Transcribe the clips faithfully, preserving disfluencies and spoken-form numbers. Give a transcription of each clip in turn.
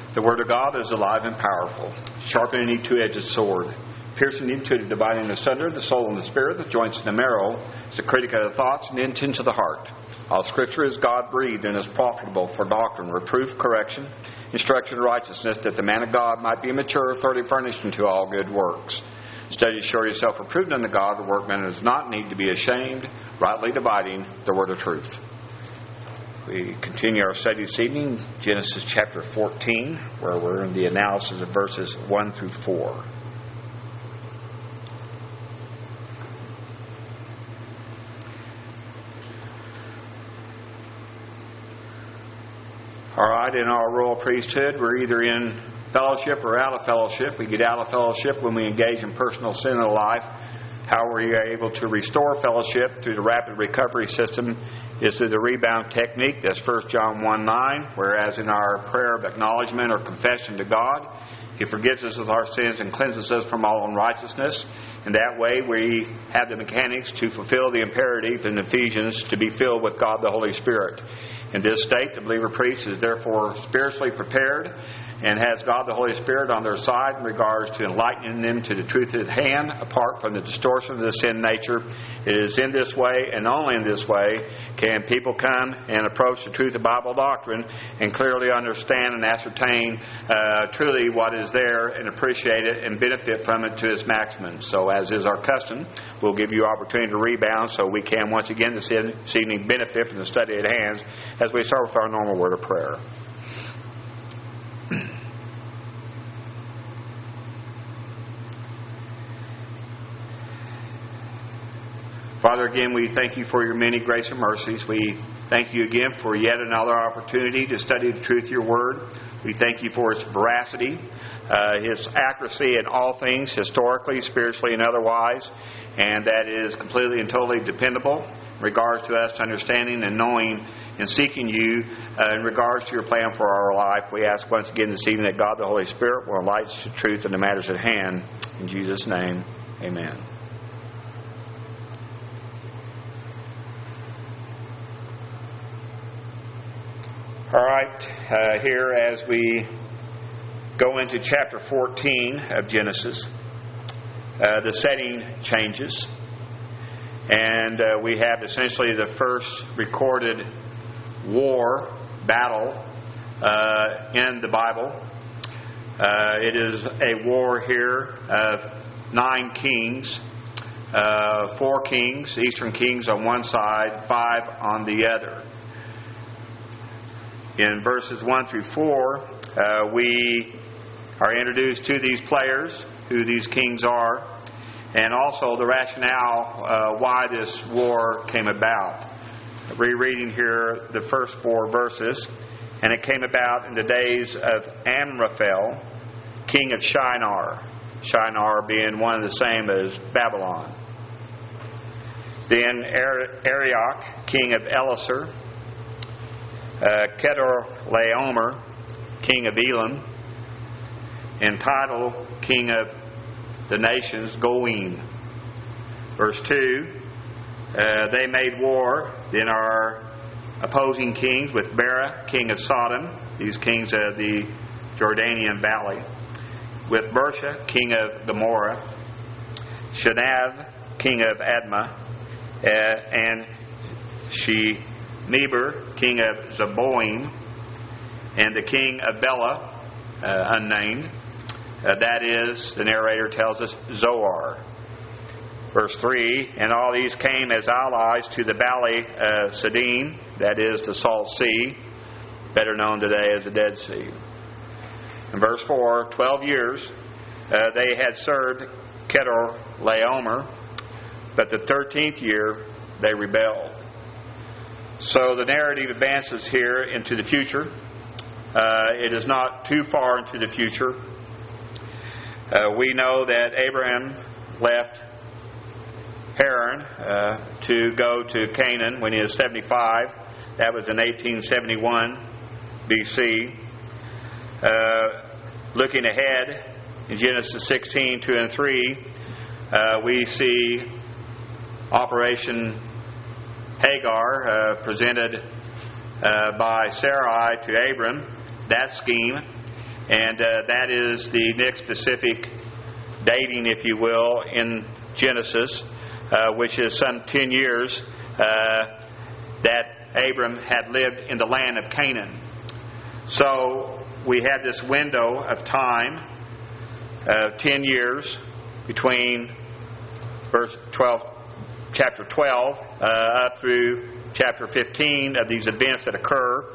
The Word of God is alive and powerful, sharper than any two-edged sword, piercing into the dividing asunder the soul and the spirit, the joints and the marrow. It's a critic of the thoughts and the intents of the heart. All Scripture is God-breathed and is profitable for doctrine, reproof, correction, instruction in righteousness, that the man of God might be mature, thoroughly furnished unto all good works. Study to show yourself approved unto God, the workman does not need to be ashamed, rightly dividing the word of truth. We continue our study this evening, Genesis chapter fourteen, where we're in the analysis of verses one through four. All right, in our royal priesthood, we're either in fellowship or out of fellowship. We get out of fellowship when we engage in personal sin in life. How we are able to restore fellowship through the rapid recovery system is through the rebound technique. That's First John one nine, whereas in our prayer of acknowledgement or confession to God, He forgives us of our sins and cleanses us from all unrighteousness. And that way we have the mechanics to fulfill the imperative in Ephesians to be filled with God the Holy Spirit. In this state, the believer priest is therefore spiritually prepared and has God the Holy Spirit on their side in regards to enlightening them to the truth at hand, apart from the distortion of the sin nature. It is in this way, and only in this way, can people come and approach the truth of Bible doctrine and clearly understand and ascertain uh, truly what is there and appreciate it and benefit from it to its maximum. So, as is our custom, we'll give you opportunity to rebound so we can once again this evening benefit from the study at hand as we start with our normal word of prayer. Father, again, we thank you for your many grace and mercies. We thank you again for yet another opportunity to study the truth of your word. We thank you for its veracity, uh, its accuracy in all things, historically, spiritually, and otherwise, and that is completely and totally dependable in regards to us understanding and knowing and seeking you uh, in regards to your plan for our life. We ask once again this evening that God the Holy Spirit will enlighten the truth in the matters at hand. In Jesus' name, amen. All right, uh, here as we go into chapter fourteen of Genesis, uh, the setting changes. And uh, we have essentially the first recorded war, battle, uh, in the Bible. Uh, it is a war here of nine kings, uh, four kings, eastern kings on one side, five on the other. In verses one through four, uh, we are introduced to these players, who these kings are, and also the rationale uh, why this war came about. Rereading here the first four verses. And it came about in the days of Amraphel, king of Shinar. Shinar being one of the same as Babylon. Then Arioch, king of Elasar. Uh, Kedorlaomer, king of Elam, and Tidal, king of the nations, Goim. Verse two, uh, they made war, then our opposing kings, with Bera, king of Sodom, these kings of the Jordanian valley, with Bersha, king of Gomorrah, Shanav, king of Admah, uh, and she Neber, king of Zeboim, and the king of Bela, uh, unnamed. Uh, that is, the narrator tells us, Zoar. Verse three, and all these came as allies to the valley of Siddim, that is, the Salt Sea, better known today as the Dead Sea. In verse four, twelve years uh, they had served Kedorlaomer, but the thirteenth year they rebelled. So the narrative advances here into the future. Uh, it is not too far into the future. Uh, we know that Abraham left Haran uh, to go to Canaan when he was seventy-five. That was in eighteen seventy-one B C. Uh, looking ahead in Genesis sixteen, two and three, uh, we see Operation Hagar, uh, presented uh, by Sarai to Abram, that scheme. and uh, that is the next specific dating, if you will, in Genesis, uh, which is some ten years uh, that Abram had lived in the land of Canaan. So we have this window of time of ten years between verse twelve, chapter twelve, uh, up through chapter fifteen of these events that occur.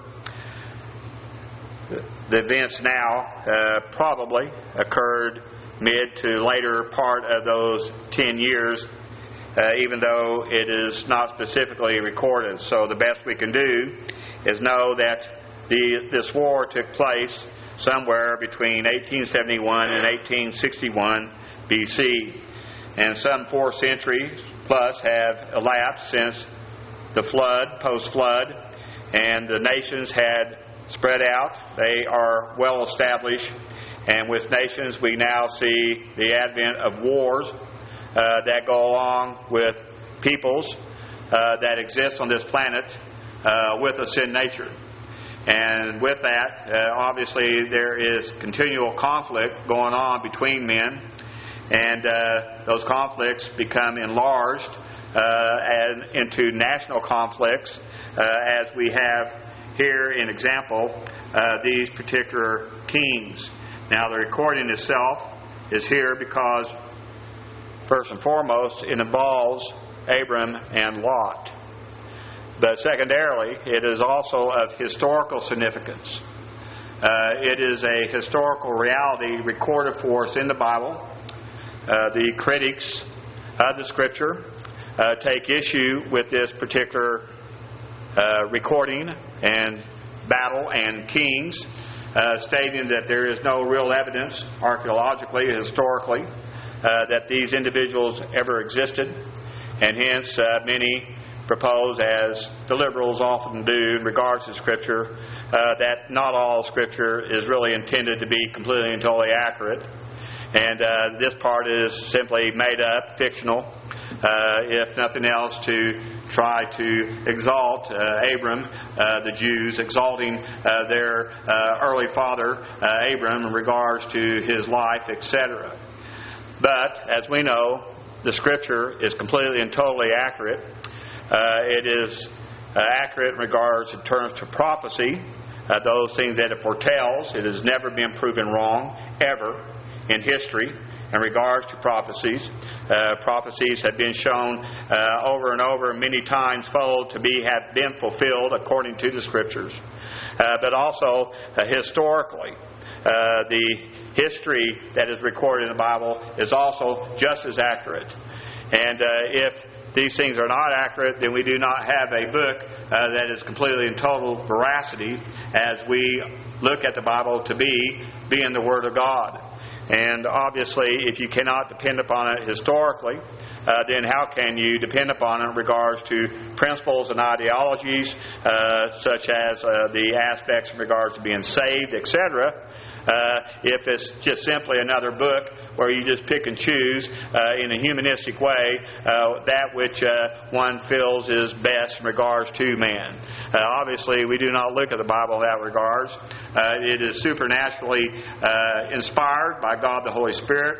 The events now uh, probably occurred mid to later part of those ten years, uh, even though it is not specifically recorded. So the best we can do is know that the this war took place somewhere between eighteen seventy-one and eighteen sixty-one B C. And some four centuries plus have elapsed since the flood, post-flood, and the nations had spread out. They are well established, and with nations we now see the advent of wars uh, that go along with peoples uh, that exist on this planet uh, with a sin nature. And with that, uh, obviously there is continual conflict going on between men, and uh, those conflicts become enlarged uh, and into national conflicts, uh, as we have here in example uh, these particular kings. Now the recording itself is here because first and foremost it involves Abram and Lot. But secondarily, it is also of historical significance. Uh, it is a historical reality recorded for us in the Bible. Uh, the critics of the Scripture uh, take issue with this particular uh, recording and battle and kings, uh, stating that there is no real evidence, archaeologically, historically, uh, that these individuals ever existed, and hence uh, many propose, as the liberals often do in regards to Scripture, uh, that not all Scripture is really intended to be completely and totally accurate. And uh, this part is simply made up, fictional, uh, if nothing else, to try to exalt uh, Abram, uh, the Jews, exalting uh, their uh, early father, uh, Abram, in regards to his life, et cetera. But, as we know, the Scripture is completely and totally accurate. Uh, it is uh, accurate in regards in terms to prophecy, uh, those things that it foretells. It has never been proven wrong, ever, in history in regards to prophecies. Uh, prophecies have been shown uh, over and over, many times fold, to be have been fulfilled according to the Scriptures. Uh, but also uh, historically, uh, the history that is recorded in the Bible is also just as accurate. And uh, if these things are not accurate, then we do not have a book uh, that is completely in total veracity, as we look at the Bible to be being the Word of God. And obviously, if you cannot depend upon it historically, uh, then how can you depend upon it in regards to principles and ideologies, uh, such as uh, the aspects in regards to being saved, et cetera, Uh, if it's just simply another book where you just pick and choose uh, in a humanistic way uh, that which uh, one feels is best in regards to man. Uh, obviously, we do not look at the Bible in that regards. Uh, it is supernaturally uh, inspired by God the Holy Spirit,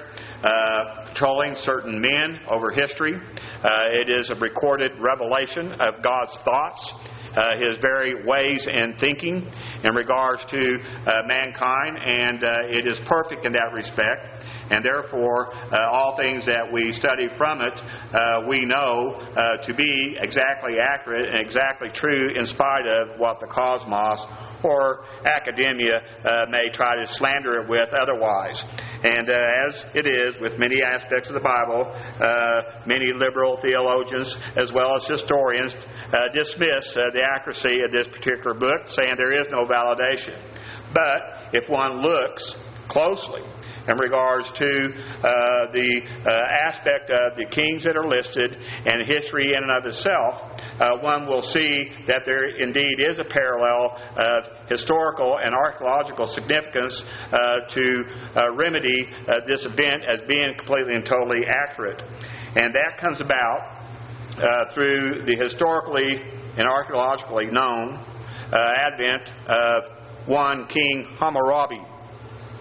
uh, controlling certain men over history. Uh, it is a recorded revelation of God's thoughts, Uh, his very ways and thinking in regards to uh, mankind, and uh, it is perfect in that respect. And therefore, uh, all things that we study from it, uh, we know uh, to be exactly accurate and exactly true, in spite of what the cosmos or academia uh, may try to slander it with otherwise. And uh, as it is with many aspects of the Bible, uh, many liberal theologians as well as historians uh, dismiss uh, the accuracy of this particular book, saying there is no validation. But if one looks closely in regards to uh, the uh, aspect of the kings that are listed and history in and of itself, uh, one will see that there indeed is a parallel of historical and archaeological significance uh, to uh, remedy uh, this event as being completely and totally accurate. And that comes about uh, through the historically and archaeologically known uh, advent of one King Hammurabi.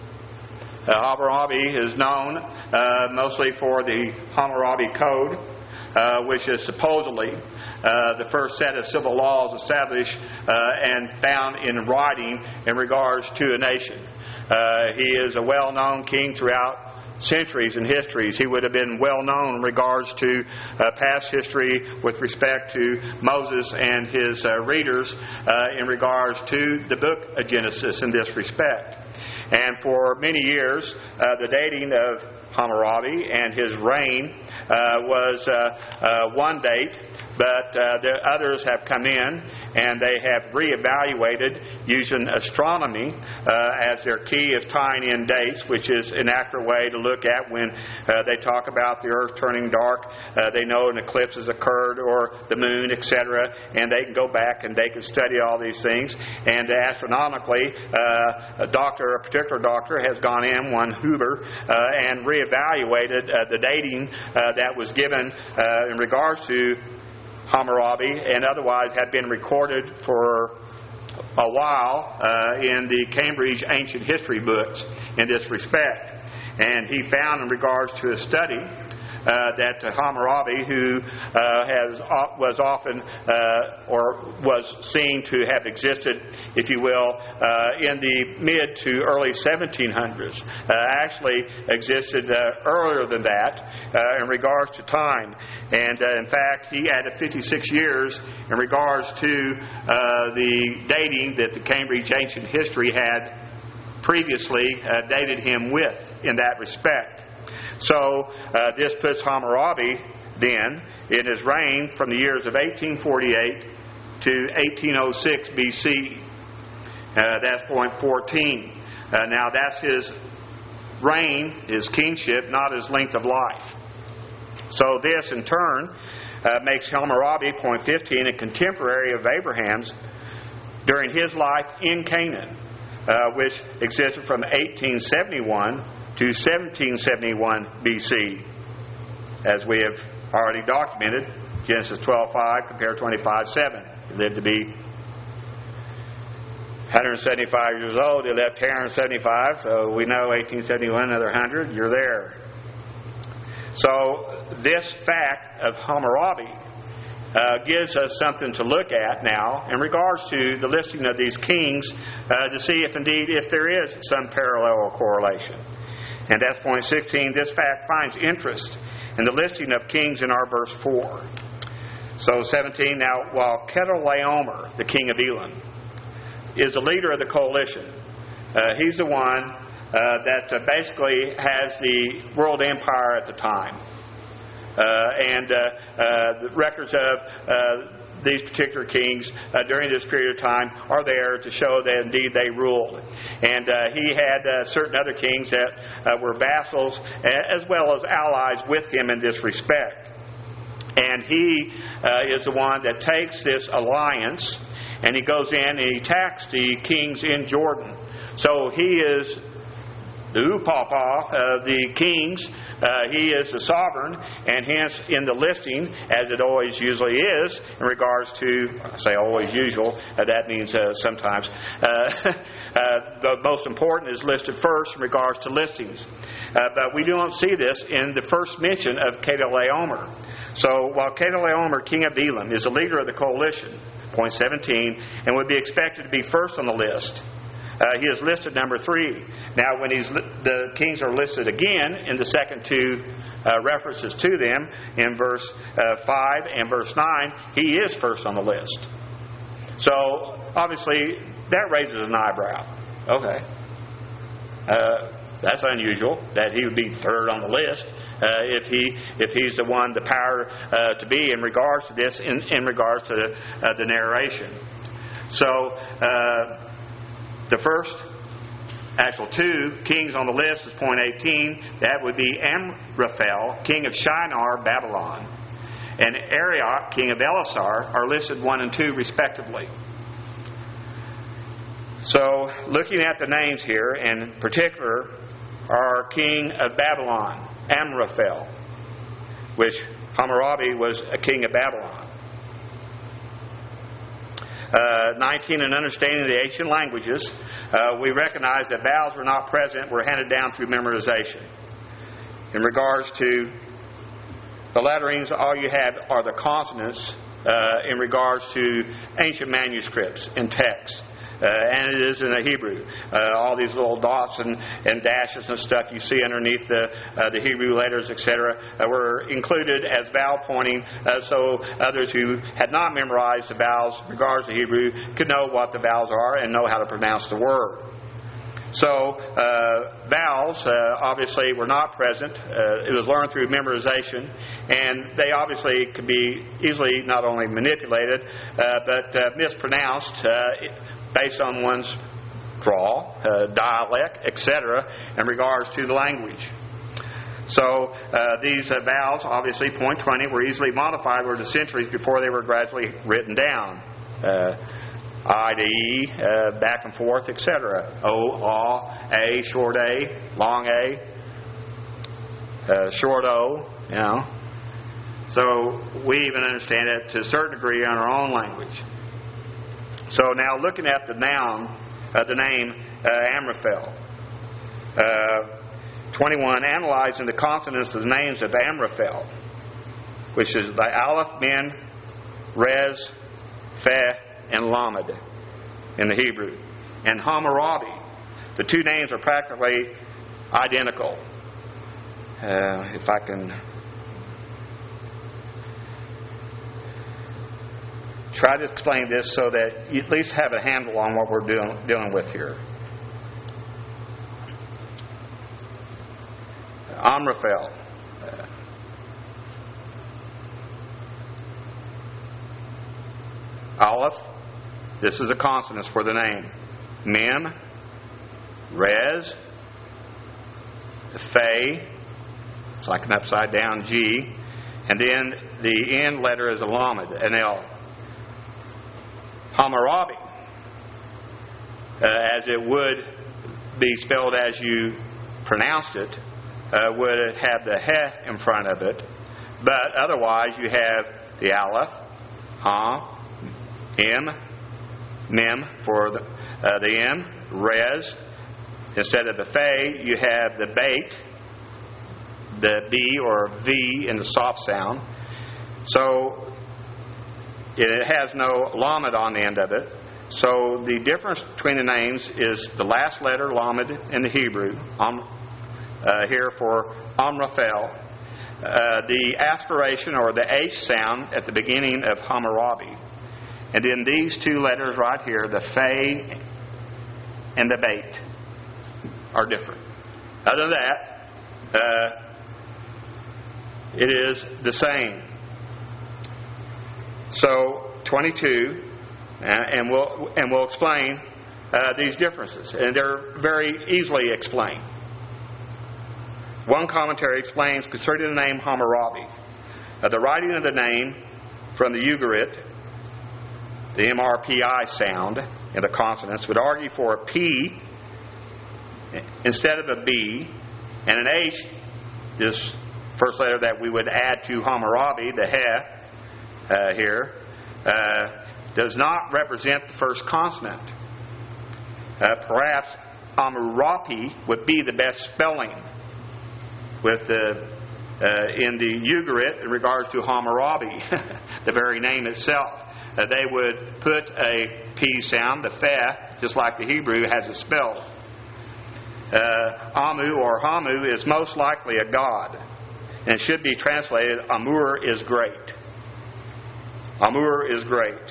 Uh, Hammurabi is known uh, mostly for the Hammurabi Code, uh, which is supposedly uh, the first set of civil laws established uh, and found in writing in regards to a nation. Uh, he is a well-known king throughout centuries and histories. He would have been well known in regards to uh, past history with respect to Moses and his uh, readers uh, in regards to the book of Genesis in this respect. And for many years, uh, the dating of Hammurabi and his reign uh, was uh, uh, one date, but uh, the others have come in and they have reevaluated using astronomy uh, as their key of tying in dates, which is an accurate way to look at when uh, they talk about the earth turning dark. Uh, they know an eclipse has occurred or the moon, et cetera, and they can go back and they can study all these things. And astronomically, uh, a doctor, a particular doctor, has gone in, one Huber, uh, and reevaluated uh, the dating uh, that was given uh, in regards to Hammurabi and otherwise had been recorded for a while uh, in the Cambridge Ancient History books in this respect. And he found in regards to his study uh, that Hammurabi, who uh, has was often uh, or was seen to have existed, if you will, uh, in the mid to early seventeen hundreds, uh, actually existed uh, earlier than that uh, in regards to time. And uh, in fact, he added fifty-six years in regards to uh, the dating that the Cambridge Ancient History had previously uh, dated him with in that respect. So uh, this puts Hammurabi then in his reign from the years of eighteen forty-eight to eighteen oh six B C. Uh, that's point fourteen. Uh, now that's his reign, his kingship, not his length of life. So this in turn uh, makes Hammurabi, point fifteen, a contemporary of Abraham's during his life in Canaan, uh, which existed from eighteen seventy-one to seventeen seventy-one B C, as we have already documented. Genesis twelve five compared twenty-five seven. He lived to be one hundred seventy-five years old. He left Haran seventy-five, so we know eighteen seventy-one, another one hundred. You're there. So this fact of Hammurabi uh, gives us something to look at now in regards to the listing of these kings uh, to see if indeed if there is some parallel or correlation. And that's point sixteen. This fact finds interest in the listing of kings in our verse four. So seventeen, now while Chedorlaomer, the king of Elam, is the leader of the coalition, uh, he's the one uh, that uh, basically has the world empire at the time. Uh, and uh, uh, the records of uh, these particular kings uh, during this period of time are there to show that indeed they ruled. And uh, he had uh, certain other kings that uh, were vassals as well as allies with him in this respect. And he uh, is the one that takes this alliance and he goes in and he attacks the kings in Jordan. So he is the upapa of the kings. Uh, he is the sovereign, and hence in the listing, as it always usually is, in regards to, I say always usual, uh, that means uh, sometimes, uh, uh, the most important is listed first in regards to listings. Uh, but we don't see this in the first mention of Chedorlaomer. So while Chedorlaomer, king of Elam, is the leader of the coalition, point seventeen, and would be expected to be first on the list, Uh, he is listed number three. Now, when he's li- the kings are listed again in the second two uh, references to them, in verse uh, five and verse nine, he is first on the list. So, obviously, that raises an eyebrow. Okay. Uh, that's unusual, that he would be third on the list uh, if he if he's the one, the power uh, to be in regards to this, in, in regards to the, uh, the narration. So, uh, the first actual two kings on the list is point eighteen. That would be Amraphel, king of Shinar, Babylon, and Arioch, king of Elasar, are listed one and two respectively. So, looking at the names here, in particular, our king of Babylon, Amraphel, which Hammurabi was a king of Babylon. Uh, nineteen, in understanding the ancient languages. uh, we recognize that vowels were not present, were handed down through memorization. In regards to the letterings, all you have are the consonants uh, in regards to ancient manuscripts and texts. Uh, and it is in the Hebrew. Uh, all these little dots and, and dashes and stuff you see underneath the uh, the Hebrew letters, et cetera, uh, were included as vowel pointing, uh, so others who had not memorized the vowels in regards to Hebrew could know what the vowels are and know how to pronounce the word. So uh, vowels uh, obviously were not present. Uh, it was learned through memorization, and they obviously could be easily not only manipulated uh, but uh, mispronounced uh, based on one's drawl, uh, dialect, et cetera, in regards to the language. So uh, these uh, vowels, obviously, point twenty, were easily modified over the centuries before they were gradually written down. Uh, I to E, uh, back and forth, et cetera. O, A, A, short A, long A, uh, short O, you know. So we even understand it to a certain degree in our own language. So now looking at the noun, uh, the name uh, Amraphel. Uh, twenty-one, analyzing the consonants of the names of Amraphel, which is the Aleph, Min, Rez, Feh, and Lamed in the Hebrew. And Hammurabi. The two names are practically identical. Uh, if I can try to explain this so that you at least have a handle on what we're dealing, dealing with here. Amraphel. Uh, Aleph. This is a consonant for the name. Mem. Rez. Fe. It's like an upside down G. And then the end letter is a Lamed, an L. Hammurabi, uh, as it would be spelled as you pronounced it, uh, would have the Heh in front of it. But otherwise, you have the Aleph, Ha, M, Mem for the, uh, the M, Rez. Instead of the Fe, you have the Beit, the B or V in the soft sound. So it has no Lamed on the end of it. So the difference between the names is the last letter, Lamed, in the Hebrew, um, uh, here for Amraphel. Uh, the aspiration or the H sound at the beginning of Hammurabi. And then these two letters right here, the Fe and the Beit, are different. Other than that, uh, it is the same. So twenty-two, uh, and we'll and we'll explain uh, these differences, and they're very easily explained. One commentary explains concerning the name Hammurabi, uh, the writing of the name from the Ugarit, the M R P I sound in the consonants, would argue for a P instead of a B, and an H, this first letter that we would add to Hammurabi, the Heh, Uh, here, uh, does not represent the first consonant. Uh, perhaps Amurapi would be the best spelling with the uh, in the Ugarit in regards to Hammurabi, the very name itself. Uh, they would put a P sound, the Feh, just like the Hebrew has it spelled. Uh, Amu or Hamu is most likely a god, and should be translated Amur is great. Amur is great.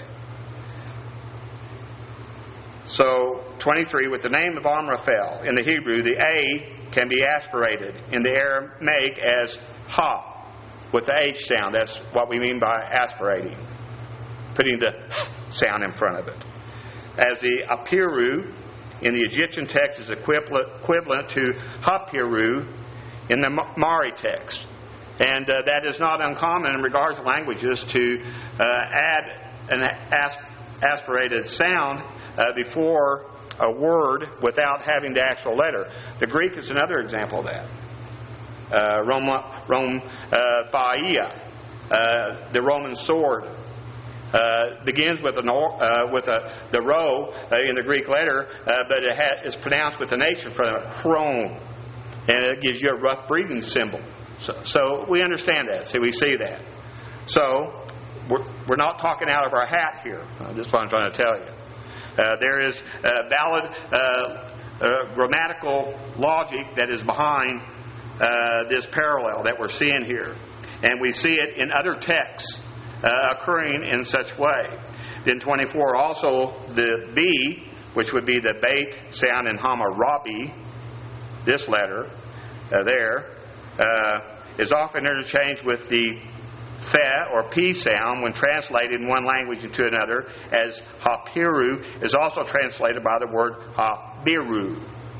So, twenty-three, with the name of Amraphel in the Hebrew, the A can be aspirated in the Aramaic as Ha, with the H sound. That's what we mean by aspirating, putting the sound in front of it. As the Apiru in the Egyptian text is equivalent, equivalent to Hapiru in the Mari text. And uh, that is not uncommon in regards to languages to uh, add an asp- aspirated sound uh, before a word without having the actual letter. The Greek is another example of that. Uh, Roma, Rome, uh, Phaia, uh, the Roman sword. uh, begins with an or, uh, with a the rho uh, in the Greek letter, uh, but it ha- is pronounced with an H in front of it, chron, and it gives you a rough breathing symbol. So, so we understand that. See, we see that. So we're, we're not talking out of our hat here. Uh, this is what I'm trying to tell you. Uh, there is uh, valid uh, uh, grammatical logic that is behind uh, this parallel that we're seeing here. And we see it in other texts uh, occurring in such way. Then twenty-four, also the B, which would be the bait sound in Hammurabi, this letter uh, there, uh, is often interchanged with the Fe or P sound when translated in one language into another, as Hapiru is also translated by the word Habiru.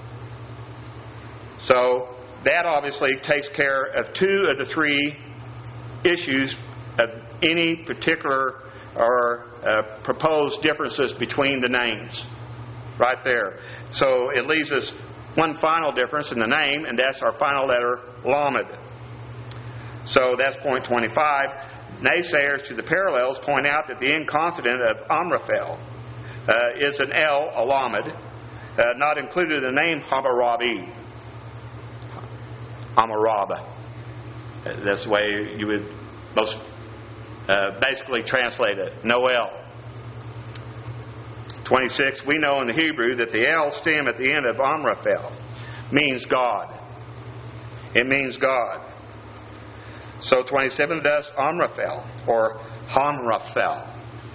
So that obviously takes care of two of the three issues of any particular or uh, proposed differences between the names. Right there. So it leaves us one final difference in the name, and that's our final letter, Lamed. So that's point twenty-five. Naysayers to the parallels point out that the N consonant of Amraphel uh, is an L, a Lamed, uh, not included in the name Hammurabi. Hammurab. That's the way you would most uh, basically translate it. No L. twenty-six. We know in the Hebrew that the L stem at the end of Amraphel means God. It means God. So twenty-seven, thus Amraphel, or Hamraphel,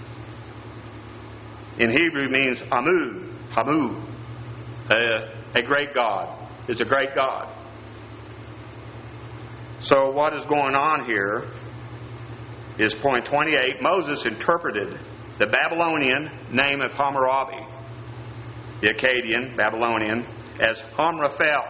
in Hebrew means Amu, Hamu, a, a great God. It's a great God. So what is going on here is point twenty-eight. Moses interpreted the Babylonian name of Hammurabi, the Akkadian Babylonian, as Amraphel,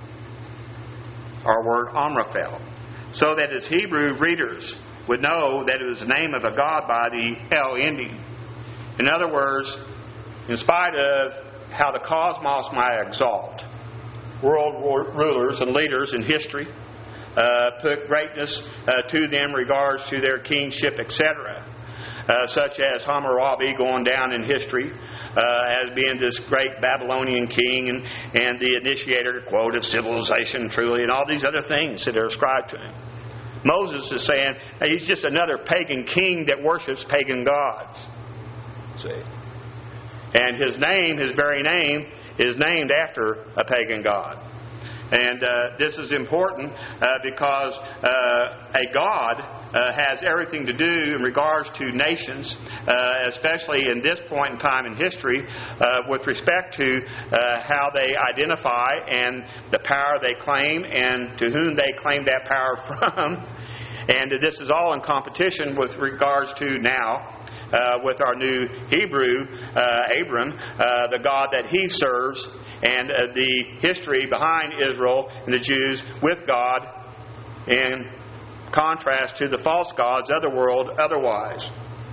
our word Amraphel, so that his Hebrew readers would know that it was the name of a god by the El ending. In other words, in spite of how the cosmos might exalt, world rulers and leaders in history uh, put greatness uh, to them in regards to their kingship, et cetera, uh, such as Hammurabi going down in history uh, as being this great Babylonian king and, and the initiator, quote, of civilization truly, and all these other things that are ascribed to him. Moses is saying hey, he's just another pagan king that worships pagan gods. See? And his name, his very name, is named after a pagan god. And uh, this is important uh, because uh, a god uh, has everything to do in regards to nations, uh, especially in this point in time in history, uh, with respect to uh, how they identify and the power they claim and to whom they claim that power from. And this is all in competition with regards to now uh, with our new Hebrew, uh, Abram, uh, the God that he serves, and uh, the history behind Israel and the Jews with God in contrast to the false gods of the world otherwise.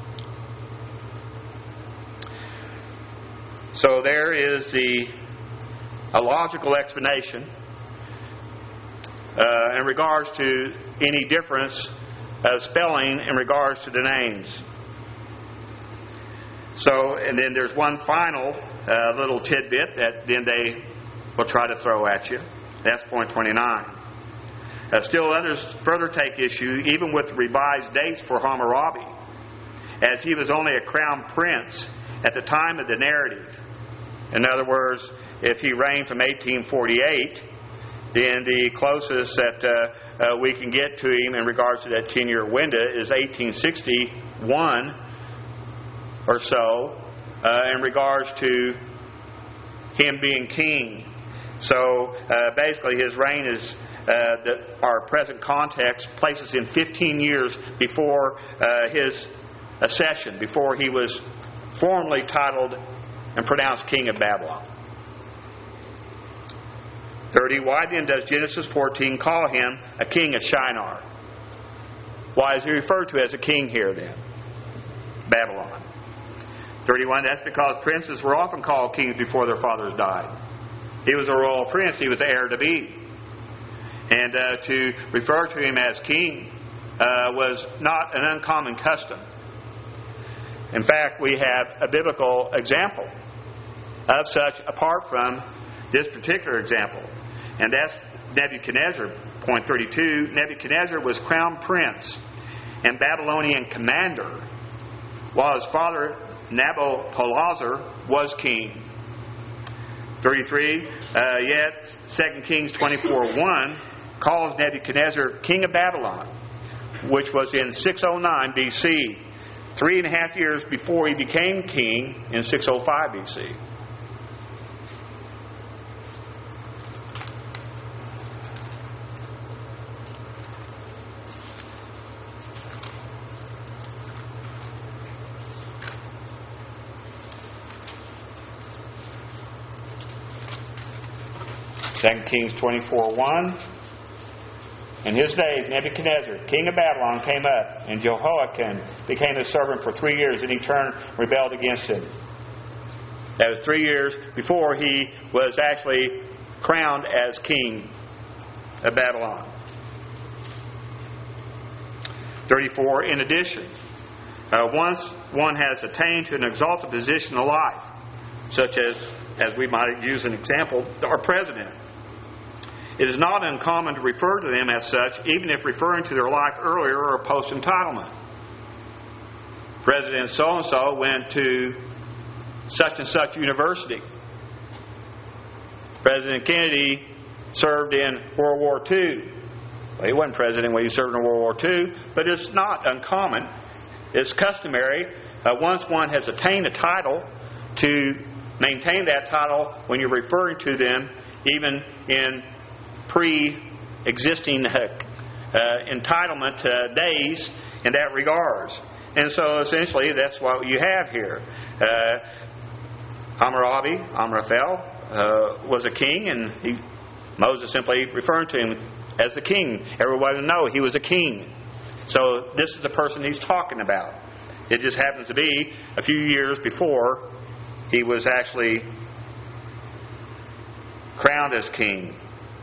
So there is the a logical explanation uh, in regards to any difference of spelling in regards to the names. So, and then there's one final uh, little tidbit that then they will try to throw at you. That's point twenty-nine. Uh, still others further take issue even with the revised dates for Hammurabi, as he was only a crown prince at the time of the narrative. In other words, if he reigned from eighteen forty-eight, then the closest that uh, uh, we can get to him in regards to that ten-year window is eighteen sixty-one or so, uh, in regards to him being king. So uh, basically his reign is, uh, the, our present context places him fifteen years before uh, his accession, before he was formally titled and pronounced king of Babylon. thirty. Why then does Genesis fourteen call him a king of Shinar? Why is he referred to as a king here then? Babylon. thirty-one. That's because princes were often called kings before their fathers died. He was a royal prince. He was the heir to be. And uh, to refer to him as king uh, was not an uncommon custom. In fact, we have a biblical example of such apart from this particular example. And that's Nebuchadnezzar. Point thirty-two, Nebuchadnezzar was crown prince and Babylonian commander, while his father Nabopolassar was king. thirty-three, uh, yet Second Kings twenty-four one calls Nebuchadnezzar king of Babylon, which was in six oh nine B C, three and a half years before he became king in six oh five B C. Second Kings twenty-four one. In his days, Nebuchadnezzar, king of Babylon, came up, and Jehoiakim became his servant for three years, and he turned and rebelled against him. That was three years before he was actually crowned as king of Babylon. thirty-four. In addition, uh, once one has attained to an exalted position in life, such as, as we might use an example, our president, it is not uncommon to refer to them as such, even if referring to their life earlier or post-entitlement. President so-and-so went to such and such university. President Kennedy served in World War Two. Well, he wasn't president when he served in World War Two, but it's not uncommon. It's customary, uh, once one has attained a title, to maintain that title when you're referring to them, even in pre-existing uh, uh, entitlement uh, days in that regards. And so essentially that's what you have here. Uh, Hammurabi, Amraphel, uh, was a king, and he, Moses simply referring to him as the king. Everybody would know he was a king. So this is the person he's talking about. It just happens to be a few years before he was actually crowned as king.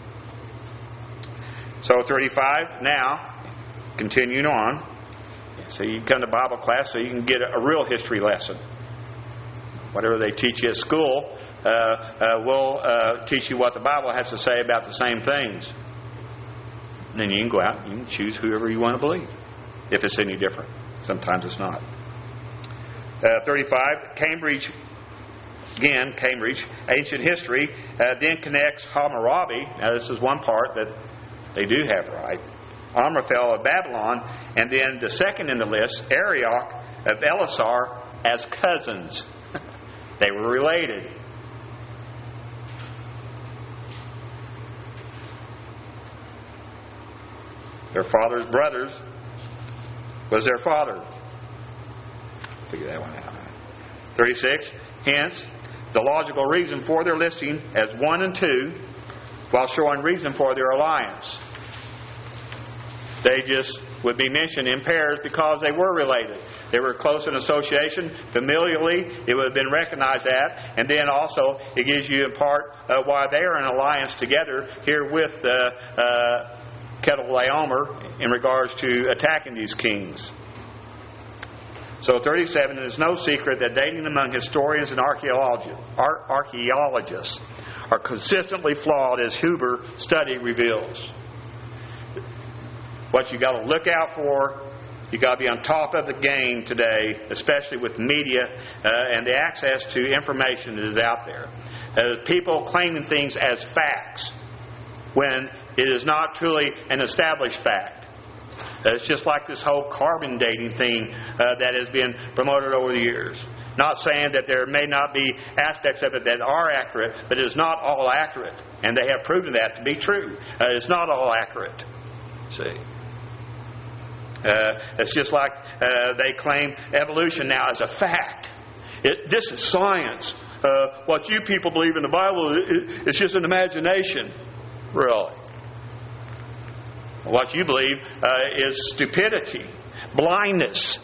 So thirty-five, now, continuing on. So you come to Bible class so you can get a, a real history lesson. Whatever they teach you at school uh, uh, will uh, teach you what the Bible has to say about the same things. And then you can go out and you can choose whoever you want to believe, if it's any different. Sometimes it's not. Uh, thirty-five, Cambridge, again, Cambridge, ancient history, uh, then connects Hammurabi. Now this is one part that they do have right. Amraphel of Babylon, and then the second in the list, Arioch of Elasar, as cousins. They were related. Their father's brothers was their father. Figure that one out. thirty-six. Hence, the logical reason for their listing as one and two, while showing reason for their alliance. They just would be mentioned in pairs because they were related. They were close in association. Familially, it would have been recognized at. And then also, it gives you in part uh, why they are in alliance together here with uh, uh, Chedorlaomer in regards to attacking these kings. So thirty-seven, it is no secret that dating among historians and archaeologists are consistently flawed, as Huber study reveals. What you got to look out for, you got to be on top of the game today, especially with media uh, and the access to information that is out there. Uh, people claiming things as facts when it is not truly an established fact. Uh, it's just like this whole carbon dating thing uh, that has been promoted over the years. Not saying that there may not be aspects of it that are accurate, but it is not all accurate. And they have proven that to be true. Uh, it's not all accurate. See? Uh, it's just like uh, they claim evolution now as a fact. It, this is science. Uh, what you people believe in the Bible, it, it's just an imagination. Really. What you believe uh, is stupidity, blindness.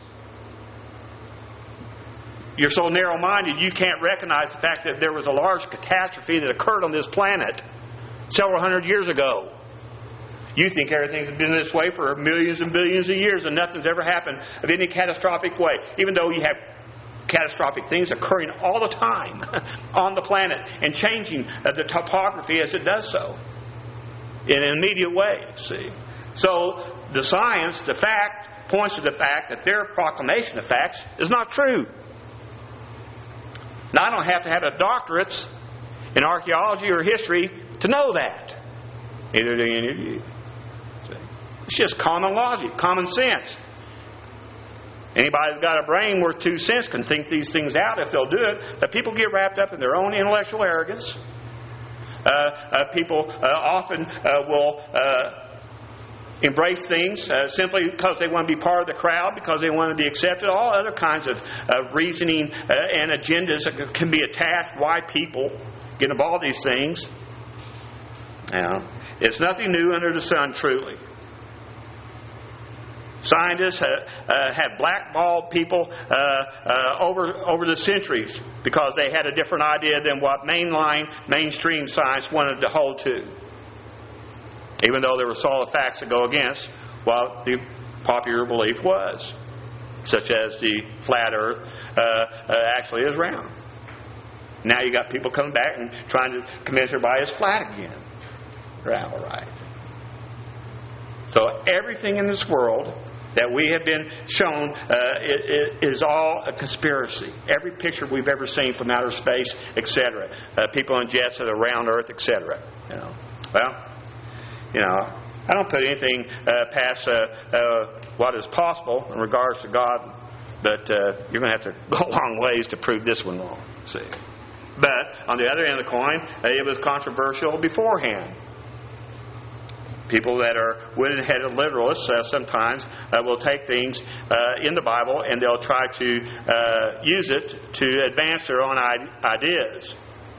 You're so narrow-minded you can't recognize the fact that there was a large catastrophe that occurred on this planet several hundred years ago. You think everything's been this way for millions and billions of years and nothing's ever happened of any catastrophic way. Even though you have catastrophic things occurring all the time on the planet and changing uh, the topography as it does so in an immediate way. See, so the science, the fact, points to the fact that their proclamation of facts is not true. Now, I don't have to have a doctorate in archaeology or history to know that. Neither do any of you. See? It's just common logic, common sense. Anybody that's got a brain worth two cents can think these things out if they'll do it. But people get wrapped up in their own intellectual arrogance. Uh, uh, people uh, often uh, will uh, embrace things uh, simply because they want to be part of the crowd, because they want to be accepted. All other kinds of uh, reasoning uh, and agendas that can be attached. Why people get involved in these things? Now, it's nothing new under the sun, truly. Scientists have, uh, have blackballed people uh, uh, over over the centuries because they had a different idea than what mainline, mainstream science wanted to hold to. Even though there were solid facts to go against what the popular belief was, such as the flat Earth uh, uh, actually is round. Now you got people coming back and trying to convince everybody it's flat again. Right, all right. So everything in this world that we have been shown uh, is all a conspiracy. Every picture we've ever seen from outer space, et cetera. Uh, people in jets that are around Earth, et cetera. You know, well, you know, I don't put anything uh, past uh, uh, what is possible in regards to God, but uh, you're going to have to go a long ways to prove this one wrong. See, but on the other end of the coin, uh, it was controversial beforehand. People that are wooden-headed literalists uh, sometimes uh, will take things uh, in the Bible and they'll try to uh, use it to advance their own I- ideas.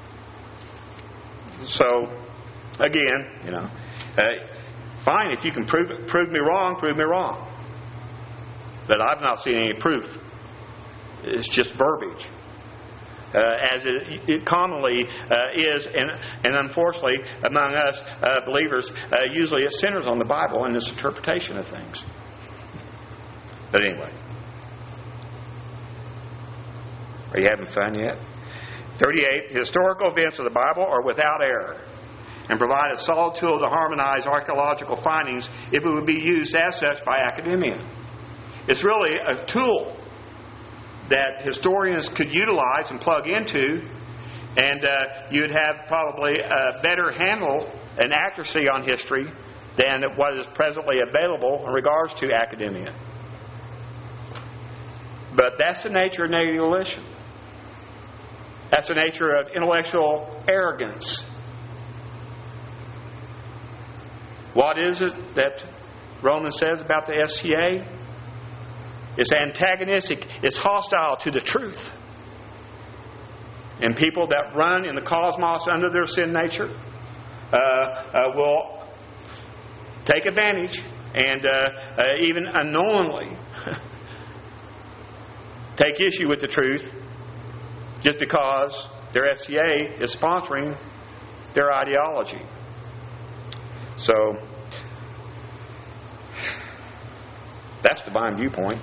So, again, you know, uh, fine, if you can prove prove me wrong, prove me wrong. But I've not seen any proof. It's just verbiage. Uh, as it, it commonly uh, is, and, and unfortunately among us uh, believers, uh, usually it centers on the Bible and its interpretation of things. But anyway, are you having fun yet? thirty-eight, the historical events of the Bible are without error and provide a solid tool to harmonize archaeological findings if it would be used as such by academia. It's really a tool that historians could utilize and plug into, and uh, you'd have probably a better handle and accuracy on history than what is presently available in regards to academia. But that's the nature of negation. That's the nature of intellectual arrogance. What is it that Romans says about the S C A? It's antagonistic. It's hostile to the truth. And people that run in the cosmos under their sin nature uh, uh, will take advantage and uh, uh, even unknowingly take issue with the truth just because their S C A is sponsoring their ideology. So, that's divine viewpoint.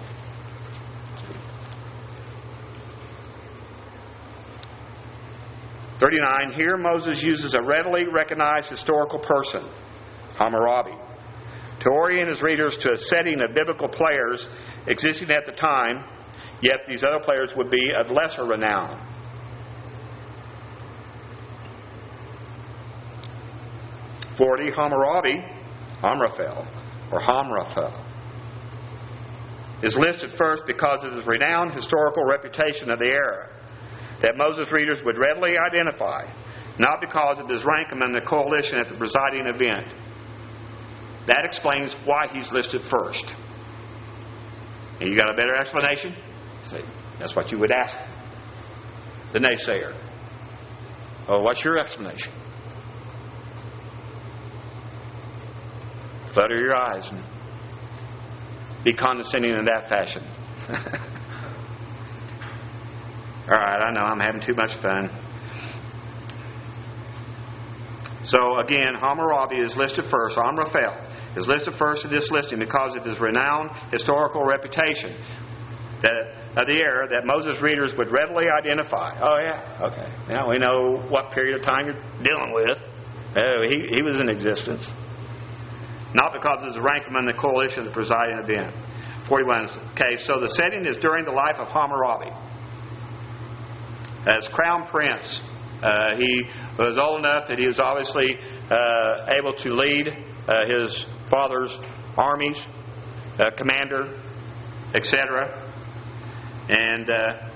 thirty-nine, here Moses uses a readily recognized historical person, Hammurabi, to orient his readers to a setting of biblical players existing at the time, yet these other players would be of lesser renown. forty, Hammurabi, Amraphel, or Hamraphel, is listed first because of his renowned historical reputation of the era that Moses' readers would readily identify, not because of his rank among the coalition at the presiding event. That explains why he's listed first. And you got a better explanation? See, that's what you would ask the naysayer. Oh, what's your explanation? Flutter your eyes and be condescending in that fashion. All right, I know I'm having too much fun. So again, Hammurabi is listed first. Amraphel is listed first in this listing because of his renowned historical reputation that of the era that Moses' readers would readily identify. Oh, yeah, okay. Now we know what period of time you're dealing with. Oh, he, he was in existence. Not because of the rank among the coalition of the presiding event. forty-one. Okay, so the setting is during the life of Hammurabi. As crown prince, uh, he was old enough that he was obviously uh, able to lead uh, his father's armies, uh, commander, et cetera, and uh,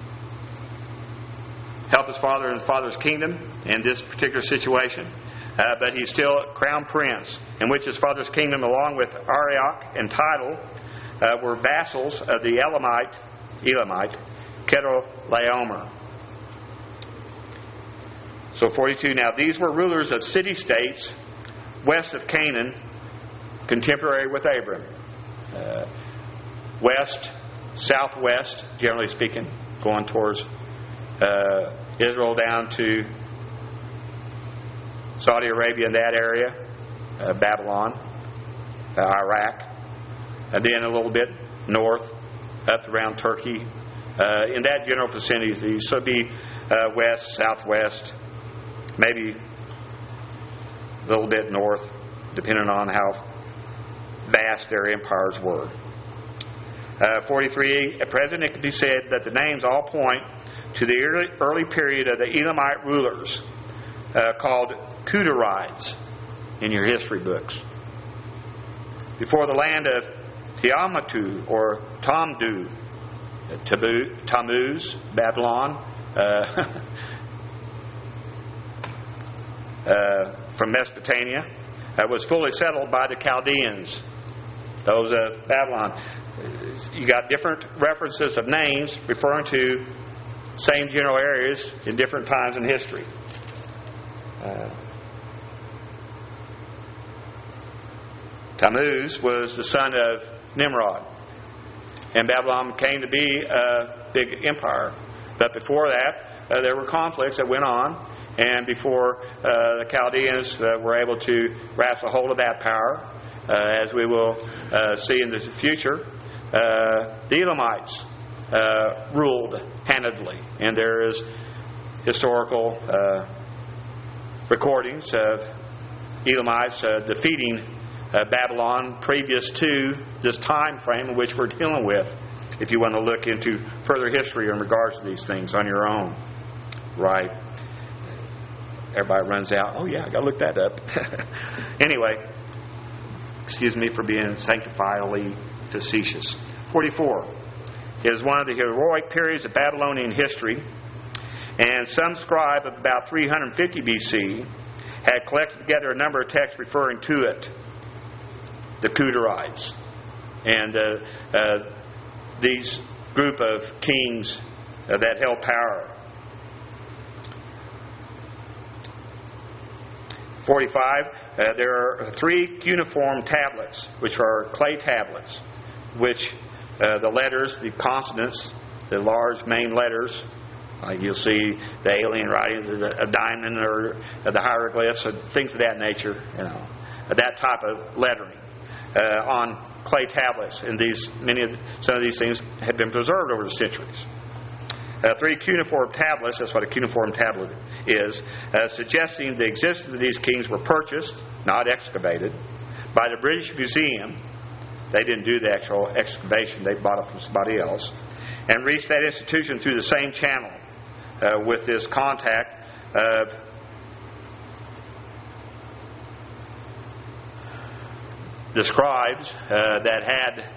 help his father in his father's kingdom in this particular situation. Uh, but he's still crown prince, in which his father's kingdom, along with Arioch and Tidal, uh, were vassals of the Elamite, Elamite, Chedorlaomer. So forty-two. Now these were rulers of city-states west of Canaan, contemporary with Abram. Uh, west, southwest, generally speaking, going towards uh, Israel down to Saudi Arabia in that area, uh, Babylon, uh, Iraq, and then a little bit north, up around Turkey. Uh, in that general vicinity, so it'd be uh, west, southwest, maybe a little bit north, depending on how vast their empires were. Uh, forty-three, at present it can be said that the names all point to the early, early period of the Elamite rulers uh, called Kudarites in your history books. Before the land of Tiamatu or Tamdu, Tabu, Tammuz, Babylon, uh, uh, from Mesopotamia, uh, was fully settled by the Chaldeans, those of Babylon. You got different references of names referring to same general areas in different times in history. Uh, Tammuz was the son of Nimrod, and Babylon came to be a big empire. But before that, uh, there were conflicts that went on, and before uh, the Chaldeans uh, were able to grasp a hold of that power, uh, as we will uh, see in the future, uh, the Elamites uh, ruled handedly, and there is historical uh, recordings of Elamites uh, defeating uh, Babylon previous to this time frame in which we're dealing with, if you want to look into further history in regards to these things on your own. Right. Everybody runs out, oh yeah, I got to look that up. Anyway, excuse me for being sanctifiably facetious. forty-four. It is one of the heroic periods of Babylonian history, and some scribe of about three hundred fifty B C had collected together a number of texts referring to it, the Kudarites, and uh, uh, these group of kings uh, that held power. forty-five. Uh, there are three cuneiform tablets, which are clay tablets, which uh, the letters, the consonants, the large main letters, like you'll see the alien writings of a diamond or the hieroglyphs, or things of that nature, you know, that type of lettering uh, on clay tablets. And these, many of some of these things have been preserved over the centuries. Uh, three cuneiform tablets, that's what a cuneiform tablet is, uh, suggesting the existence of these kings were purchased, not excavated, by the British Museum. They didn't do the actual excavation, they bought it from somebody else, and reached that institution through the same channel uh, with this contact of the scribes uh, that had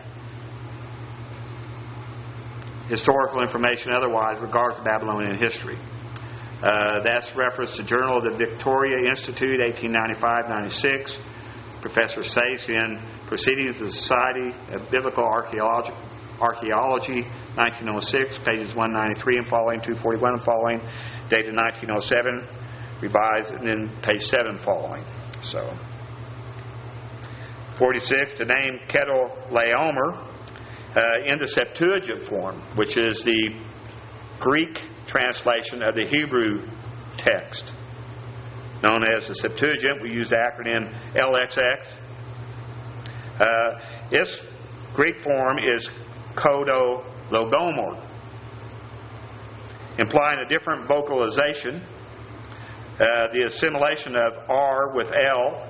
historical information otherwise regards to Babylonian history. Uh, that's reference to Journal of the Victoria Institute, eighteen ninety-five ninety-six. Professor Sayce in Proceedings of the Society of Biblical Archaeology, Archaeology nineteen oh six, pages one ninety-three and following, two forty-one and following, dated nineteen oh seven, revised, and then page seven following. So, forty-six, the name Chedorlaomer, Uh, in the Septuagint form, which is the Greek translation of the Hebrew text, known as the Septuagint. We use the acronym L X X. Uh, its Greek form is Kodo Logomer, implying a different vocalization, uh, the assimilation of R with L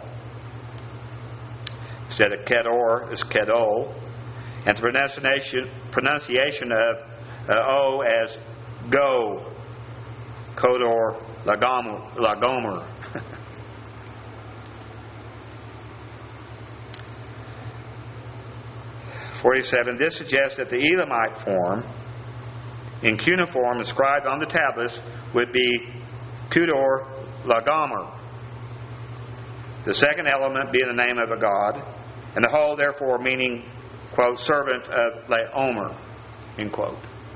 instead of Kedor is Kedol, and the pronunciation pronunciation of uh, O as Go, Kodor Lagomer. Lagomer. forty-seven. This suggests that the Elamite form, in cuneiform inscribed on the tablets, would be Kudor Lagomer, the second element being the name of a god, and the whole therefore meaning, quote, servant of Laomer, end quote.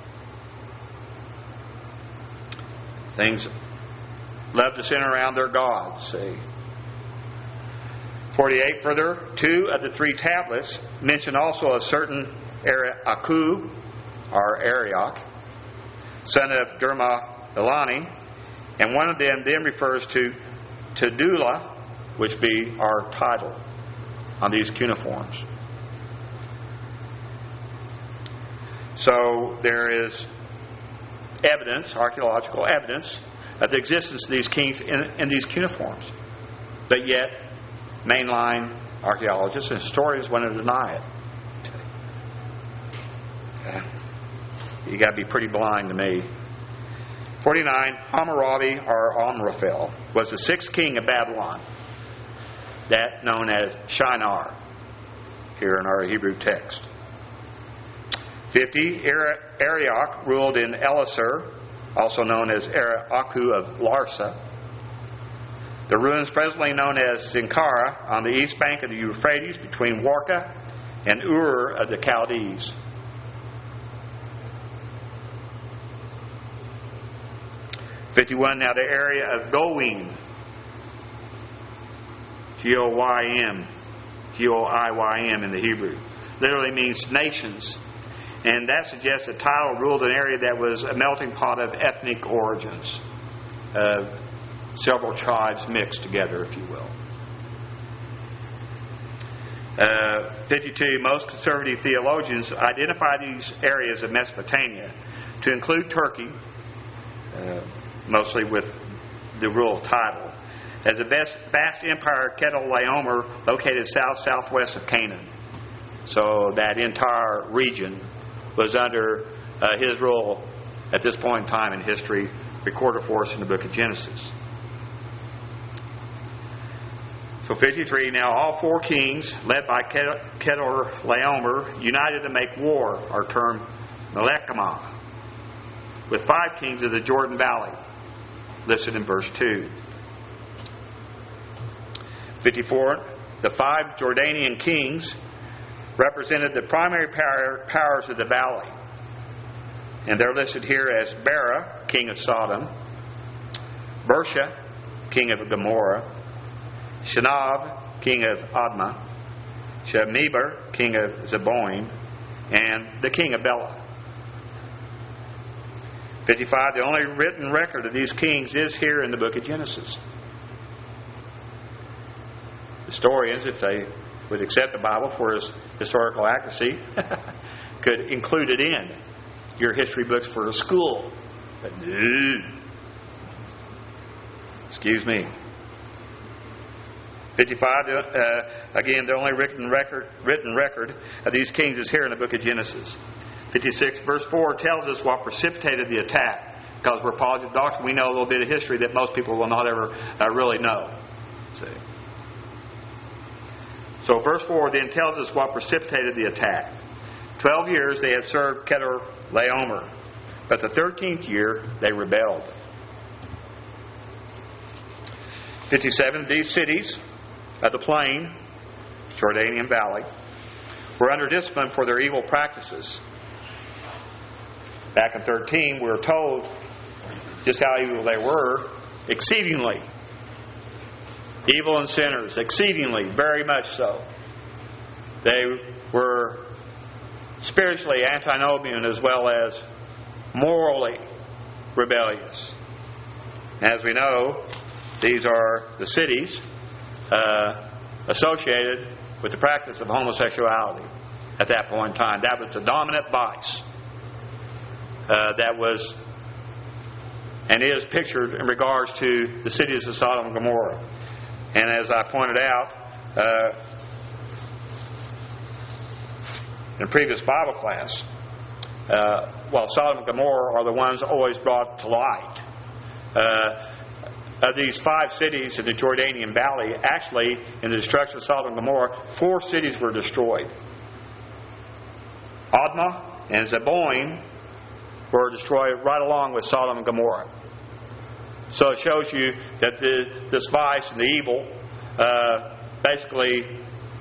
Things love to center around their gods, see. forty-eight. Further, two of the three tablets mention also a certain Aku, or Arioch, son of Derma Elani, and one of them then refers to Tadula, which be our title on these cuneiforms. So there is evidence, archaeological evidence, of the existence of these kings in, in these cuneiforms. But yet, mainline archaeologists and historians want to deny it. Uh, you got to be pretty blind to me. forty-nine. Hammurabi, or Amraphel, was the sixth king of Babylon, that known as Shinar here in our Hebrew text. fifty. Arioch ruled in Elasar, also known as Aku of Larsa. The ruins presently known as Sankara on the east bank of the Euphrates between Warka and Ur of the Chaldees. fifty-one. Now the area of Goyim, G O Y M, G O I Y M in the Hebrew, literally means nations. And that suggests that Tyre ruled an area that was a melting pot of ethnic origins, of several tribes mixed together, if you will. Uh, fifty-two. Most conservative theologians identify these areas of Mesopotamia to include Turkey, uh, mostly with the rural title, as the best, vast empire Kedorlaomer located south-southwest of Canaan. So that entire region was under uh, his rule at this point in time in history, recorded for us in the book of Genesis. So fifty-three. Now all four kings, led by Kedorlaomer, united to make war, are termed Melechama, with five kings of the Jordan Valley, listed in verse two. fifty-four. The five Jordanian kings represented the primary power, powers of the valley. And they're listed here as Bera, king of Sodom, Bersha, king of Gomorrah, Shinab, king of Admah, Shemeber, king of Zeboim, and the king of Bela. fifty-five. The only written record of these kings is here in the book of Genesis. Historians, if they would accept the Bible for its historical accuracy, could include it in your history books for a school. But no. Excuse me. fifty-five. Uh, again, the only written record, written record of these kings is here in the book of Genesis. fifty-six. Verse four tells us what precipitated the attack. Because we're apologetic doctrine, we know a little bit of history that most people will not ever uh, really know. See? So verse four then tells us what precipitated the attack. Twelve years they had served Kedorlaomer, but the thirteenth year they rebelled. fifty-seven. These cities of the plain, Jordanian Valley, were under discipline for their evil practices. Back in thirteen, we were told just how evil they were, exceedingly. Evil and sinners, exceedingly, very much so. They were spiritually antinomian as well as morally rebellious. As we know, these are the cities uh, associated with the practice of homosexuality at that point in time. That was the dominant vice uh, that was and is pictured in regards to the cities of Sodom and Gomorrah. And as I pointed out uh, in a previous Bible class, uh, while Sodom and Gomorrah are the ones always brought to light, uh, of these five cities in the Jordanian Valley, actually, in the destruction of Sodom and Gomorrah, four cities were destroyed. Admah and Zeboim were destroyed right along with Sodom and Gomorrah. So it shows you that the, this vice and the evil uh, basically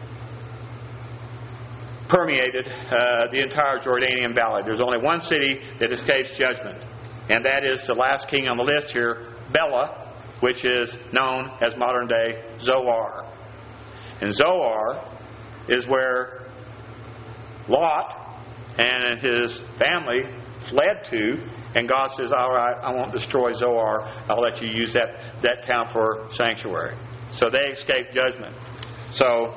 permeated uh, the entire Jordanian Valley. There's only one city that escapes judgment, and that is the last king on the list here, Bela, which is known as modern-day Zoar. And Zoar is where Lot and his family fled to, and God says, all right, I won't destroy Zoar. I'll let you use that, that town for sanctuary. So they escaped judgment. So,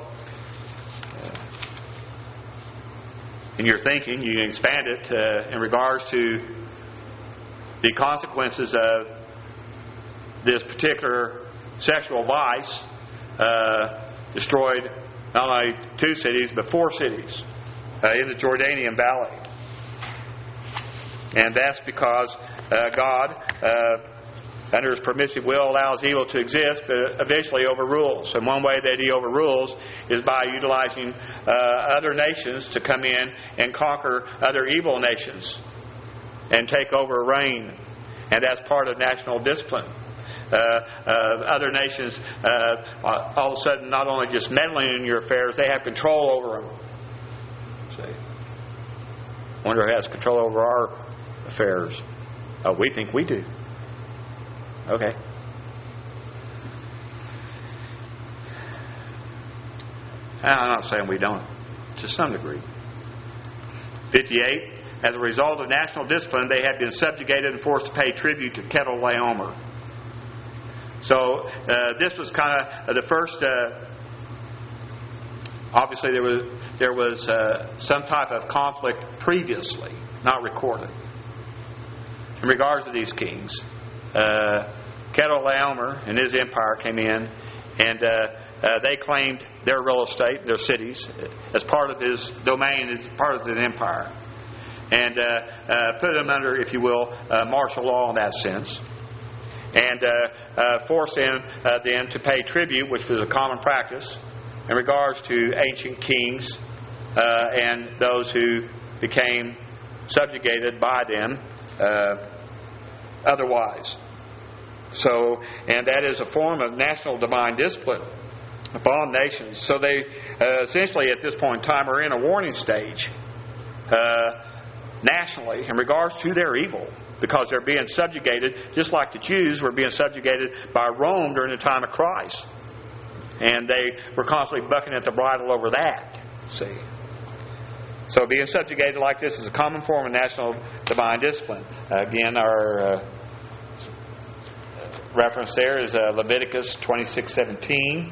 in your thinking, you can expand it uh, in regards to the consequences of this particular sexual vice uh, destroyed not only two cities, but four cities uh, in the Jordanian Valley. And that's because uh, God, uh, under His permissive will, allows evil to exist, but eventually overrules. And one way that He overrules is by utilizing uh, other nations to come in and conquer other evil nations and take over reign. And that's part of national discipline. Uh, uh, other nations, uh, all of a sudden, not only just meddling in your affairs, they have control over them. See? Wonder who has control over our affairs. Oh, we think we do. Okay. I'm not saying we don't, to some degree. fifty-eight. As a result of national discipline, they had been subjugated and forced to pay tribute to Chedorlaomer. So uh, this was kind of the first. Uh, obviously, there was there was uh, some type of conflict previously, not recorded, in regards to these kings. Uh, Chedorlaomer and his empire came in, and uh, uh, they claimed their real estate, their cities, as part of his domain, as part of his empire, and uh, uh, put them under, if you will, uh, martial law in that sense. And uh, uh, force them uh, then to pay tribute, which was a common practice in regards to ancient kings uh, and those who became subjugated by them uh, otherwise. So, and that is a form of national divine discipline upon nations. So they uh, essentially at this point in time are in a warning stage uh, nationally in regards to their evil, because they're being subjugated, just like the Jews were being subjugated by Rome during the time of Christ. And they were constantly bucking at the bridle over that. See? So being subjugated like this is a common form of national divine discipline. Uh, again, our uh, reference there is uh, Leviticus twenty-six seventeen.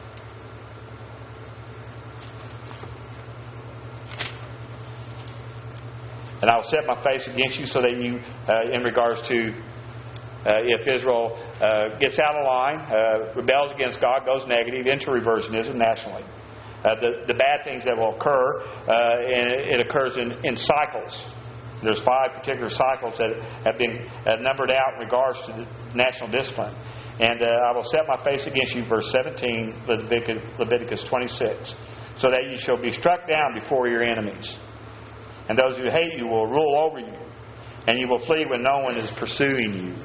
And I will set my face against you so that you, uh, in regards to uh, if Israel uh, gets out of line, uh, rebels against God, goes negative, into reversionism nationally. Uh, the, the bad things that will occur, uh, and it, it occurs in, in cycles. There's five particular cycles that have been uh, numbered out in regards to the national discipline. And uh, I will set my face against you, verse seventeen, Leviticus, Leviticus twenty-six, so that you shall be struck down before your enemies. And those who hate you will rule over you, and you will flee when no one is pursuing you.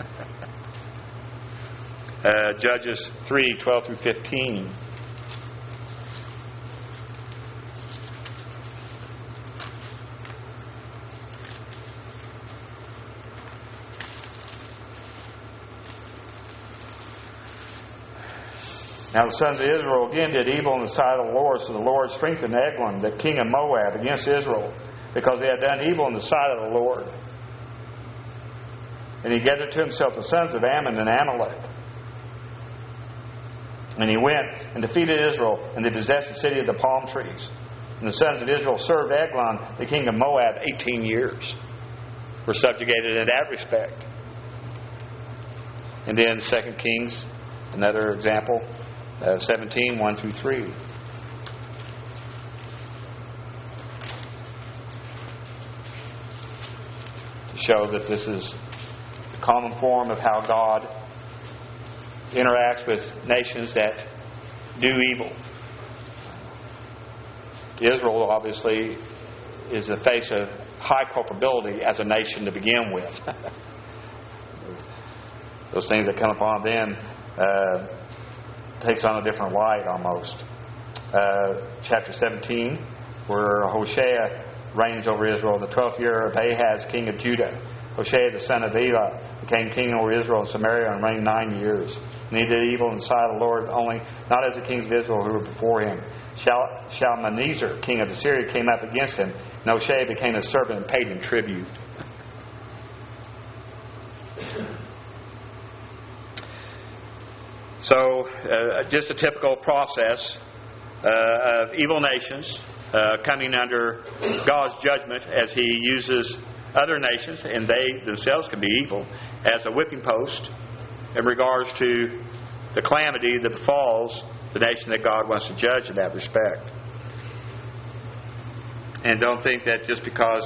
uh, Judges three twelve through fifteen. Now the sons of Israel again did evil in the sight of the Lord, so the Lord strengthened Eglon, the king of Moab, against Israel, because they had done evil in the sight of the Lord. And he gathered to himself the sons of Ammon and Amalek. And he went and defeated Israel, and they possessed the city of the palm trees. And the sons of Israel served Eglon, the king of Moab, eighteen years. were subjugated in that respect. And then Second Kings, another example, uh, seventeen, one through three. To show that this is the common form of how God interacts with nations that do evil. Israel, obviously, is the face of high culpability as a nation to begin with. Those things that come upon them uh, takes on a different light almost. Uh, chapter seventeen, where Hoshea reigns over Israel in the twelfth year of Ahaz, king of Judah. Hoshea, the son of Elah, became king over Israel and Samaria and reigned nine years. And he did evil in the sight of the Lord, only not as the kings of Israel who were before him. Shal- Shalmaneser, king of Assyria, came up against him, and Hoshea became his servant and paid him tribute. So, uh, just a typical process uh, of evil nations uh, coming under God's judgment as He uses other nations, and they themselves can be evil, as a whipping post in regards to the calamity that befalls the nation that God wants to judge in that respect. And don't think that just because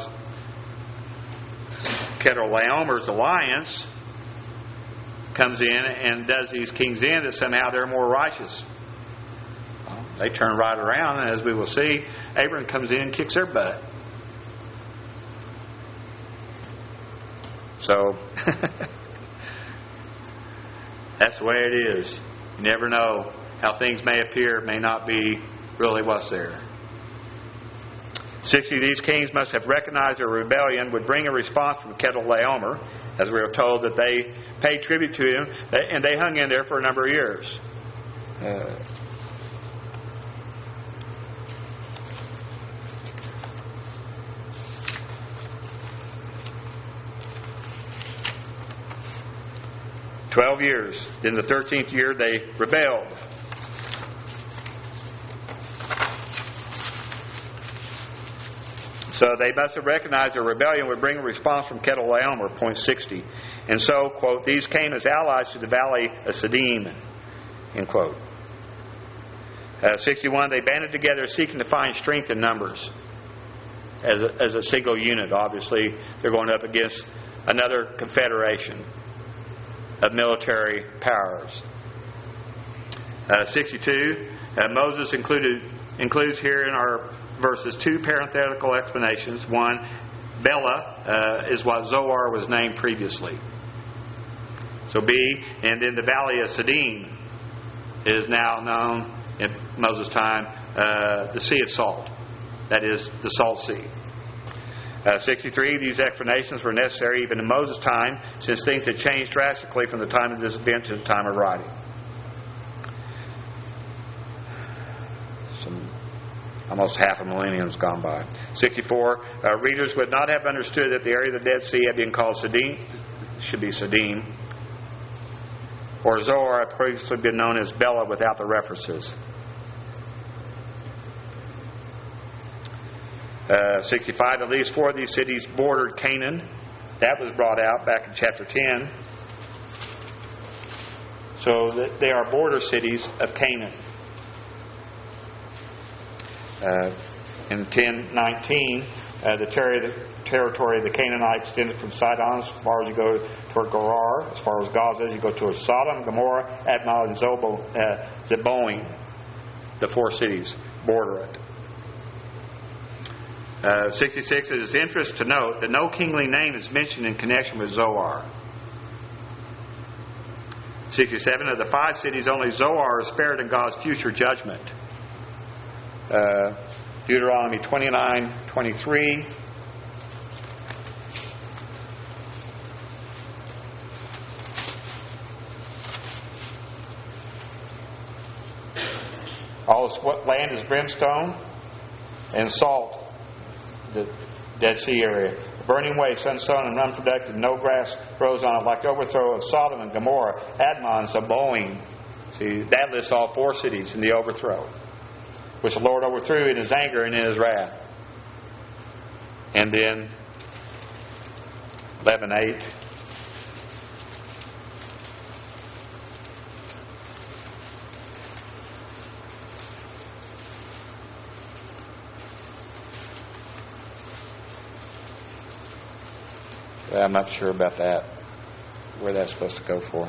Chedorlaomer's alliance comes in and does these kings in, that somehow they're more righteous. Well, they turn right around, and as we will see, Abraham comes in and kicks their butt. So, that's the way it is. You never know how things may appear, may not be really what's there. Sixty of these kings must have recognized their rebellion would bring a response from Chedorlaomer, as we are told that they paid tribute to him, and they hung in there for a number of years. Uh, Twelve years. Then the thirteenth year they rebelled. So they must have recognized their rebellion would bring a response from Chedorlaomer, point sixty. And so, quote, these came as allies to the valley of Siddim, end quote. Uh, sixty-one, they banded together seeking to find strength in numbers. As a, as a single unit, obviously, they're going up against another confederation of military powers. Uh, sixty-two, uh, Moses included includes here in our verses two parenthetical explanations. One, Bela uh, is what Zoar was named previously. So B, and then the valley of Siddim is now known in Moses' time uh, the Sea of Salt. That is the Salt Sea. Uh, sixty-three, these explanations were necessary even in Moses' time, since things had changed drastically from the time of this event to the time of writing. Some, almost half a millennium's gone by. sixty-four, uh, readers would not have understood that the area of the Dead Sea had been called Siddim, should be Siddim, or Zoar had previously been known as Bela without the references. Uh, sixty-five, at least four of these cities bordered Canaan. That was brought out back in chapter ten. So that they are border cities of Canaan. Uh, in ten nineteen, uh, the, ter- the territory of the Canaanites extended from Sidon as far as you go toward Gerar, as far as Gaza as you go toward Sodom, Gomorrah, Admah, and Zobo, uh, Zeboim. The four cities border it. Uh, sixty-six, it is interest to note that no kingly name is mentioned in connection with Zoar. sixty-seven, of the five cities, only Zoar is spared in God's future judgment. Uh, Deuteronomy twenty-nine twenty-three. All this land is brimstone and salt. The Dead Sea area. Burning waste, unsown and unproductive, no grass grows on it, like the overthrow of Sodom and Gomorrah, Admah and Zeboim. See, that lists all four cities in the overthrow, which the Lord overthrew in His anger and in His wrath. And then eleven eight. Well, I'm not sure about that, where that's supposed to go for.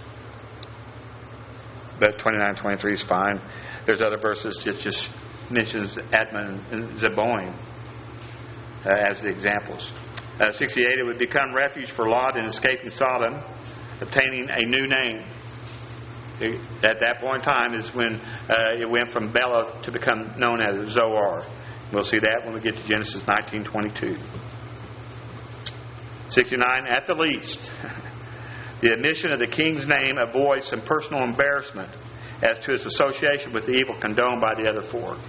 But twenty-nine twenty-three is fine. There's other verses that just mentions Admon and Zeboim uh, as the examples. Uh, sixty-eight, it would become refuge for Lot in escaping Sodom, obtaining a new name. It, at that point in time is when uh, it went from Bela to become known as Zoar. We'll see that when we get to Genesis nineteen twenty-two. sixty-nine, at the least, the omission of the king's name avoids some personal embarrassment as to its association with the evil condoned by the other four.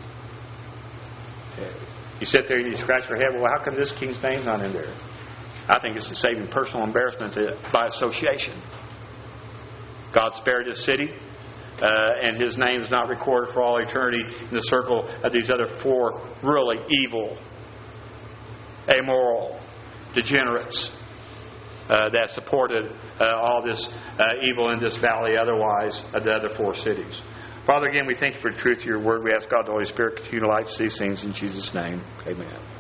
You sit there and you scratch your head, well, how come this king's name's not in there? I think it's to saving personal embarrassment to, by association. God spared his city, uh, and his name is not recorded for all eternity in the circle of these other four really evil, amoral, degenerates uh, that supported uh, all this uh, evil in this valley otherwise of the other four cities. Father, again, we thank you for the truth of your word. We ask God, the Holy Spirit, continue to light these things in Jesus' name. Amen.